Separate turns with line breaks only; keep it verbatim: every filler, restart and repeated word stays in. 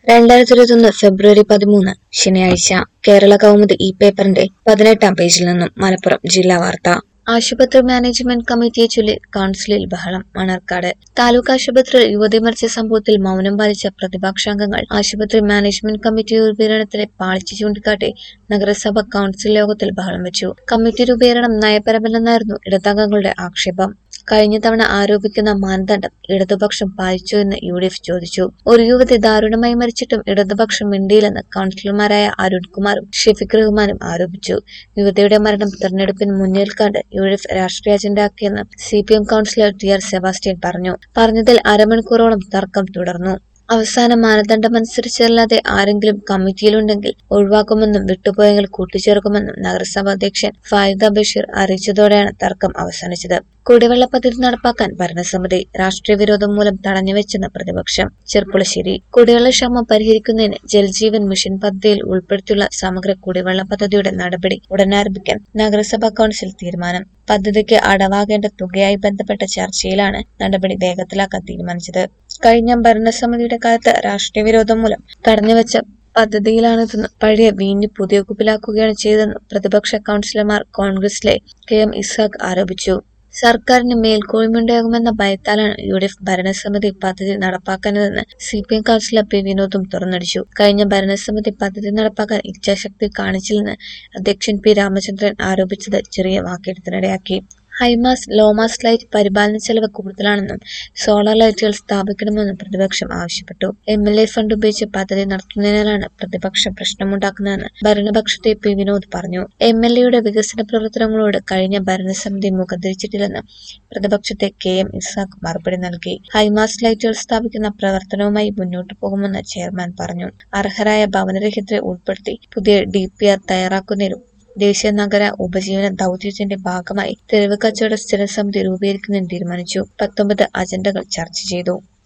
രണ്ടായിരത്തി ഇരുപത്തൊന്ന് ഫെബ്രുവരി പതിമൂന്ന് ശനിയാഴ്ച കേരള കൗമുദി ഈ പേപ്പറിന്റെ പതിനെട്ടാം പേജിൽ നിന്നും മലപ്പുറം ജില്ലാ വാർത്ത. ആശുപത്രി മാനേജ്മെന്റ് കമ്മിറ്റിയെ ചൊല്ലി കൗൺസിലിൽ ബഹളം. മണർക്കാട് താലൂക്ക് ആശുപത്രിയിൽ യുവതി മരിച്ച സംഭവത്തിൽ മൗനം പാലിച്ച പ്രതിപക്ഷാംഗങ്ങൾ ആശുപത്രി മാനേജ്മെന്റ് കമ്മിറ്റി രൂപീകരണത്തിലെ പാളിച്ച ചൂണ്ടിക്കാട്ടി നഗരസഭ കൗൺസിൽ യോഗത്തിൽ ബഹളം വെച്ചു. കമ്മിറ്റി രൂപീകരണം നയപരമല്ലെന്നായിരുന്നു ഇടതംഗങ്ങളുടെ ആക്ഷേപം. കഴിഞ്ഞ തവണ ആരോപിക്കുന്ന മാനദണ്ഡം ഇടതുപക്ഷം പാലിച്ചു എന്ന് യു ഡി എഫ് ചോദിച്ചു. ഒരു യുവതി ദാരുണമായി മരിച്ചിട്ടും ഇടതുപക്ഷം മിണ്ടിയില്ലെന്ന് കൗൺസിലർമാരായ അരുൺകുമാറും ഷെഫീഖ് റഹ്മാനും ആരോപിച്ചു. യുവതിയുടെ മരണം തെരഞ്ഞെടുപ്പിന് മുന്നിൽ കണ്ട് യു ഡി എഫ് രാഷ്ട്രീയ അജണ്ടയാക്കിയെന്ന് C P M councillor T R Sebastian പറഞ്ഞു. പറഞ്ഞതിൽ അരമണിക്കൂറോളം തർക്കം തുടർന്നു. അവസാന മാനദണ്ഡമനുസരിച്ചല്ലാതെ ആരെങ്കിലും കമ്മിറ്റിയിലുണ്ടെങ്കിൽ ഒഴിവാക്കുമെന്നും വിട്ടുപോയെങ്കിൽ കൂട്ടിച്ചേർക്കുമെന്നും നഗരസഭാ അധ്യക്ഷൻ ഫായിദ ബഷീർ അറിയിച്ചതോടെയാണ് തർക്കം അവസാനിച്ചത്. കുടിവെള്ള പദ്ധതി നടപ്പാക്കാൻ ഭരണസമിതി രാഷ്ട്രീയ വിരോധം മൂലം തടഞ്ഞുവെച്ചെന്ന് പ്രതിപക്ഷം. ചെർപ്പുളശ്ശേരി കുടിവെള്ളക്ഷാമം പരിഹരിക്കുന്നതിന് ജൽജീവൻ മിഷൻ പദ്ധതിയിൽ ഉൾപ്പെടുത്തിയുള്ള സമഗ്ര കുടിവെള്ള പദ്ധതിയുടെ നടപടി ഉടനാരംഭിക്കാൻ നഗരസഭാ കൗൺസിൽ തീരുമാനം. പദ്ധതിക്ക് അടവാകേണ്ട തുകയായി ബന്ധപ്പെട്ട ചർച്ചയിലാണ് നടപടി വേഗത്തിലാക്കാൻ തീരുമാനിച്ചത്. കഴിഞ്ഞ ഭരണസമിതിയുടെ കാലത്ത് രാഷ്ട്രീയ വിരോധം മൂലം തടഞ്ഞുവെച്ച പദ്ധതിയിലാണിതെന്ന് പഴയ വീഞ്ഞ് പുതിയ കുപ്പിലാക്കുകയാണ് ചെയ്തതെന്ന് പ്രതിപക്ഷ കൗൺസിലർമാർ കോൺഗ്രസിലെ കെ എം ഇസ്ഹാഖ് ആരോപിച്ചു. സർക്കാരിന് മേൽക്കോയ്മയുണ്ടാകുമെന്ന ഭയത്താലാണ് യു ഡി എഫ് ഭരണസമിതി പദ്ധതി നടപ്പാക്കാനതെന്ന് C P M councillor P വിനോദും തുറന്നടിച്ചു. കഴിഞ്ഞ ഭരണസമിതി പദ്ധതി നടപ്പാക്കാൻ ഇച്ഛാശക്തി കാണിച്ചില്ലെന്ന് അധ്യക്ഷൻ പി രാമചന്ദ്രൻ ആരോപിച്ചത് ചെറിയ വാക്കെടുത്തിനിടയാക്കി. ഹൈമാസ് ലോമാസ് ലൈറ്റ് പരിപാലന ചെലവ് കൂടുതലാണെന്നും സോളാർ ലൈറ്റുകൾ സ്ഥാപിക്കണമെന്നും പ്രതിപക്ഷം ആവശ്യപ്പെട്ടു. എം എൽ എ ഫണ്ട് ഉപയോഗിച്ച് പദ്ധതി നടത്തുന്നതിനാലാണ് പ്രതിപക്ഷം പ്രശ്നമുണ്ടാക്കുന്നതെന്ന് ഭരണപക്ഷത്തെ പി വിനോദ് പറഞ്ഞു. എം എൽ എയുടെ വികസന പ്രവർത്തനങ്ങളോട് കഴിഞ്ഞ ഭരണസമിതി മുഖം തിരിച്ചിട്ടില്ലെന്ന് പ്രതിപക്ഷത്തെ കെ എം ഇസാഖ് മറുപടി നൽകി. ഹൈമാസ് ലൈറ്റുകൾ സ്ഥാപിക്കുന്ന പ്രവർത്തനവുമായി മുന്നോട്ടു പോകുമെന്ന് ചെയർമാൻ പറഞ്ഞു. അർഹരായ ഭവനരഹിതരെ ഉൾപ്പെടുത്തി പുതിയ ഡി പി ആർ തയ്യാറാക്കുന്നതിനും ദേശീയ നഗര ഉപജീവന ദൗത്യത്തിന്റെ ഭാഗമായി തെരുവ് കച്ചവട സ്ഥിരസമിതി രൂപീകരിക്കുന്നതിന് തീരുമാനിച്ചു. പത്തൊമ്പത് അജണ്ടകൾ ചർച്ച ചെയ്തു.